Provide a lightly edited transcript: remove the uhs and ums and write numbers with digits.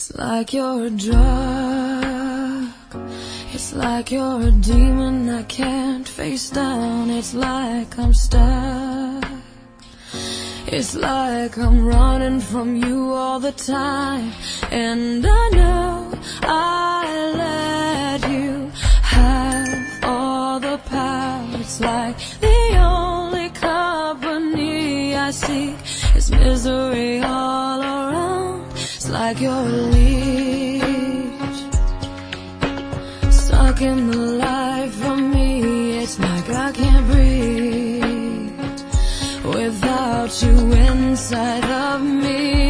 It's like you're a drug. It's like you're a demon I can't face down. It's like I'm stuck. It's like I'm running from you all the time. And I know I let you have all the power. It's like the only company I seek is misery all around. It's like you're a leech, stuck in the life of me. It's like I can't breathe without you inside of me.